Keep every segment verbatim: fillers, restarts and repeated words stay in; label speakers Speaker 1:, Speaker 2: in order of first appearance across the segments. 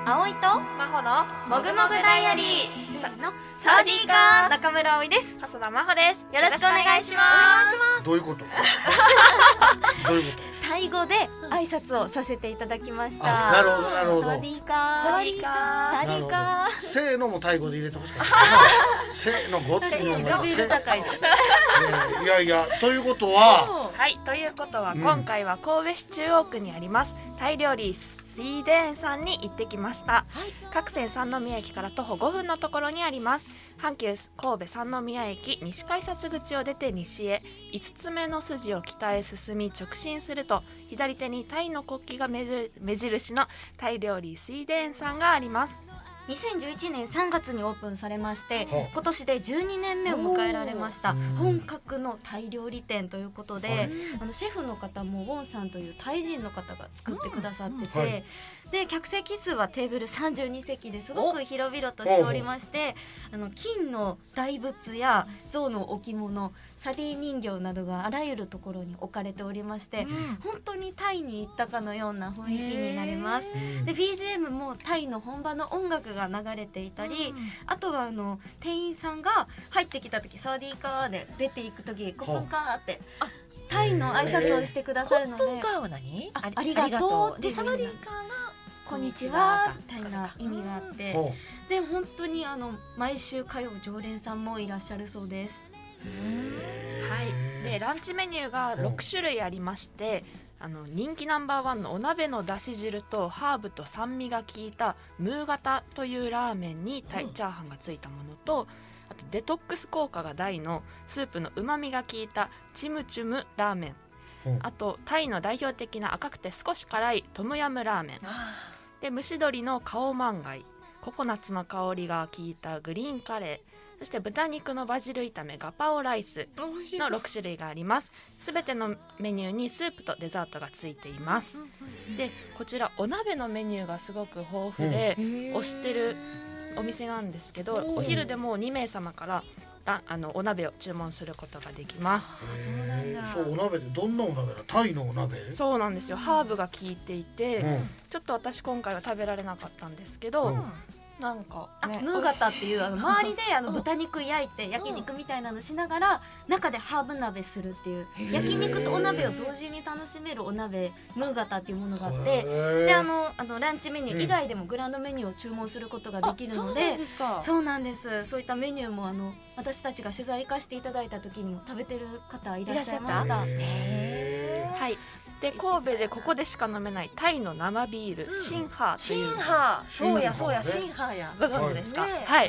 Speaker 1: 葵と
Speaker 2: 真帆の
Speaker 1: もぐもぐダイアリーさのサワディーカー中村葵です。
Speaker 2: 細田真帆です。
Speaker 1: よろしくお願いします。
Speaker 3: どういうことどういうこ
Speaker 1: タイ語で挨拶をさせていただきました。
Speaker 3: あ、なるほどなるほど。
Speaker 1: サワディーカー
Speaker 2: サワディーカー
Speaker 1: サワディーカー
Speaker 3: せーのもタイ語で入れてほしかったせーのごっついのが
Speaker 1: レベル高いです。
Speaker 3: いやいや、ということは
Speaker 2: はいということは、
Speaker 3: うん、
Speaker 2: 今回は神戸市中央区にありますタイ料理水田園さんに行ってきました、はい、各線三宮駅から徒歩ごふんのところにあります。阪急神戸三宮駅西改札口を出て西へいつつめの筋を北へ進み直進すると、左手にタイの国旗が目印のタイ料理水田園さんがあります。
Speaker 1: にせんじゅういちねんさんがつにオープンされまして、今年でじゅうにねんめを迎えられました本格のタイ料理店ということで、あのシェフの方もウォンさんというタイ人の方が作ってくださってて、うんはい、で客席数はテーブルさんじゅうにせきですごく広々としておりまして、あの金の大仏や象の置物、サディ人形などがあらゆるところに置かれておりまして、うん、本当にタイに行ったかのような雰囲気になります。で ビージーエム もタイの本場の音楽が流れていたり、うん、あとはあの店員さんが入ってきた時サワディーカーで出ていく時コップンカーってタイの挨拶をしてくださるので、
Speaker 4: コップンカーは何？
Speaker 1: あ, ありがとうでサワディーカーのこんにちはみたいな意味があって、で本当にあの毎週通う常連さんもいらっしゃるそうです。
Speaker 2: はい、でランチメニューがろくしゅるいありまして、あの人気ナンバーワンのお鍋のだし汁とハーブと酸味が効いたムーガタというラーメンにタイチャーハンがついたものと、あとデトックス効果が大のスープのうまみが効いたチムチュムラーメン、あとタイの代表的な赤くて少し辛いトムヤムラーメンで、蒸し鶏のカオマンガイ、ココナッツの香りが効いたグリーンカレー、そして豚肉のバジル炒めガパオライスのろくしゅるいがあります。すべてのメニューにスープとデザートがついています。でこちらお鍋のメニューがすごく豊富で推してるお店なんですけど、お昼でもにめいさまからああのお鍋を注文することができます。
Speaker 3: そうなんだ。そう、お鍋でどんなお鍋だ？タイのお鍋？
Speaker 2: そうなんですよ。ハーブが効いていて、うん、ちょっと私今回は食べられなかったんですけど、うん、なんか、ね、
Speaker 1: ムーガタっていうあの周りであの豚肉焼いて焼肉みたいなのしながら中でハーブ鍋するっていう、焼肉とお鍋を同時に楽しめるお鍋ムーガタっていうものがあって、であのあのランチメニュー以外でもグランドメニューを注文することができるので、うん、そうなんです。そういったメニューもあの私たちが取材行かせていただいた時にも食べてる方いらっしゃいました。へ
Speaker 2: ー、はい。で神戸でここでしか飲めないタイの生ビール、うん、シンハーという、
Speaker 4: シンハー、そうやそうや、シンハーや、
Speaker 2: ご存知ですか？
Speaker 4: ね、
Speaker 2: はい、
Speaker 4: うん、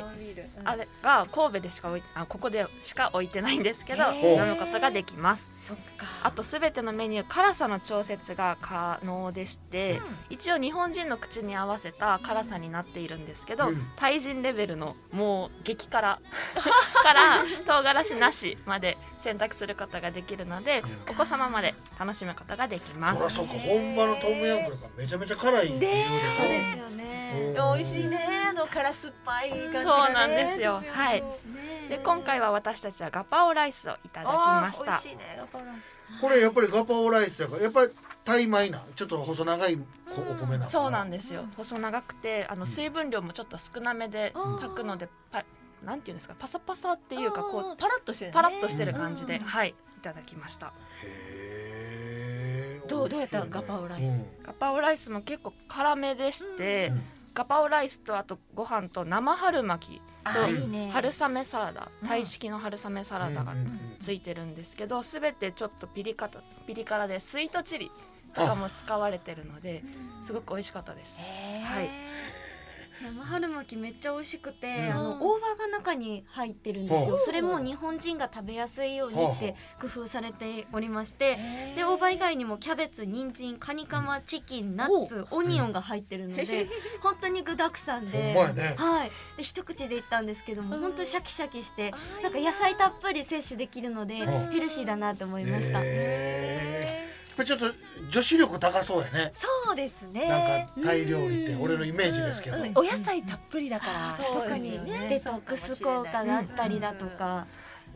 Speaker 2: あれが神戸でしか置いあここでしか置いてないんですけど、飲むことができます。
Speaker 4: そっか。
Speaker 2: あとすべてのメニュー辛さの調節が可能でして、うん、一応日本人の口に合わせた辛さになっているんですけど、うん、タイ人レベルのもう激辛から唐辛子なしまで選択することができるので、お子様まで楽しむことができます。
Speaker 3: そらそうか、本場のトムヤムクンがめちゃめちゃ辛いんで、
Speaker 1: そうですよね。
Speaker 4: 美味しいね、あの辛酸っぱい感じがね。
Speaker 2: そうなんですよ。はい。で今回は私たちはガパオライスをいただきました。
Speaker 4: 美味しいね、ガパオライス。
Speaker 3: これやっぱりガパオライスだからやっぱりタイ米な、ちょっと細長いお米なの。
Speaker 2: そうなんですよ。細長くてあの水分量もちょっと少なめで炊くので、パなんていうんですか、パサパサっていうかこう
Speaker 4: パラッとしてる、ね、
Speaker 2: パラッとしてる感じで、うん、はい、いただきました。
Speaker 3: へー、
Speaker 4: どうどうやったガパオライス、うん、
Speaker 2: ガパオライスも結構辛めでして、うん、ガパオライスとあとご飯と生春巻きと
Speaker 4: いいね、
Speaker 2: 春雨サラダ、タイ式の春雨サラダがついてるんですけど、すべてちょっとピリカピリ辛でスイートチリとかも使われてるのですごく美味しかったです。はい。
Speaker 1: 生春巻きめっちゃ美味しくて、うん、あの大葉が中に入ってるんですよ。それも日本人が食べやすいようにって工夫されておりまして、で大葉以外にもキャベツ、人参、カニカマ、チキン、ナッツ、オニオンが入ってるので、本当に具沢山で、
Speaker 3: ね、
Speaker 1: はい、で一口でいったんですけども、本当シャキシャキしてなんか野菜たっぷり摂取できるのでヘルシーだなと思いました。
Speaker 3: ちょっと女子力高そうやね。
Speaker 4: そうですね。
Speaker 3: なんかタイ料理って俺のイメージですけど、うんうん、
Speaker 4: お野菜たっぷりだから、
Speaker 1: 特にねデトックス効果があったりだとか、
Speaker 3: うわこ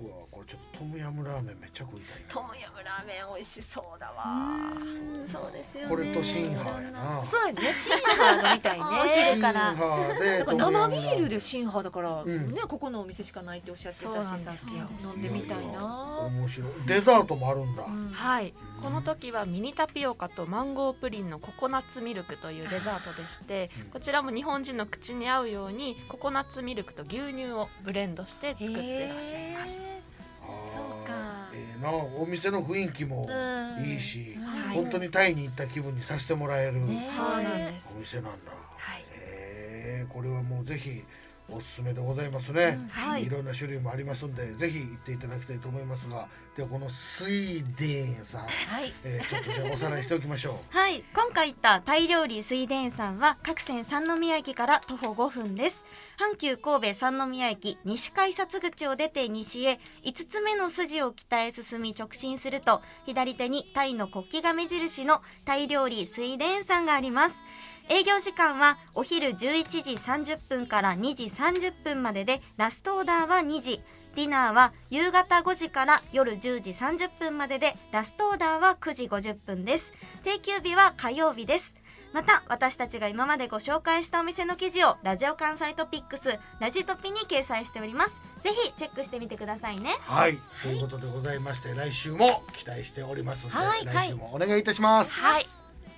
Speaker 3: これちょっとトムヤムラーメンめっちゃ食いたいな。
Speaker 4: トムヤムラーメン美味しそうだわ。
Speaker 1: うんそうですよね。
Speaker 3: これとシンハーやな。
Speaker 4: そうやね、シンハー飲みたい
Speaker 1: お
Speaker 4: ね。
Speaker 1: 昼から
Speaker 3: シンハーで
Speaker 4: だから生ビールでシンハーだから、
Speaker 3: うん
Speaker 4: ね、ここのお店しかないっておっしゃってたし、
Speaker 2: そうなんですよ
Speaker 4: さっき飲んでみたいな。
Speaker 3: 面白い。デザートもあるんだ。
Speaker 4: うん
Speaker 2: はい、この時はミニタピオカとマンゴープリンのココナッツミルクというデザートでして、こちらも日本人の口に合うようにココナッツミルクと牛乳をブレンドして作ってらっしゃいます。
Speaker 4: へ
Speaker 3: あー
Speaker 4: そうか
Speaker 3: ええな、お店の雰囲気も
Speaker 4: うん
Speaker 3: いいし、
Speaker 2: はい
Speaker 3: 本当にタイに行った気分にさせてもらえる
Speaker 4: ね
Speaker 2: そうなんです
Speaker 3: お店なんだ。
Speaker 2: はい
Speaker 3: ええこれはもうぜひおすすめでございますね。
Speaker 1: はい
Speaker 3: いろんな種類もありますんで、ぜひ行っていただきたいと思いますが、ではこのスイデーンさん、
Speaker 4: はい
Speaker 3: えー、ちょっとじゃあおさらいしておきましょう。
Speaker 1: はい、今回行ったタイ料理水田さんは各線三宮駅から徒歩ごふんです。阪急神戸三宮駅西改札口を出て西へいつつめの筋を北へ進み直進すると、左手にタイの国旗が目印のタイ料理水田さんがあります。営業時間はお昼じゅういちじさんじゅっぷんからにじさんじゅっぷんまでで、ラストオーダーはにじ、ディナーは夕方ごじから夜じゅうじさんじゅっぷんまでで、ラストオーダーはくじごじゅっぷんです。定休日は火曜日です。また私たちが今までご紹介したお店の記事をラジオ関西トピックスラジトピに掲載しております。ぜひチェックしてみてくださいね。
Speaker 3: はい、ということでございまして、来週も期待しておりますので、
Speaker 1: はい
Speaker 3: 来週もお願いいたします。
Speaker 2: はい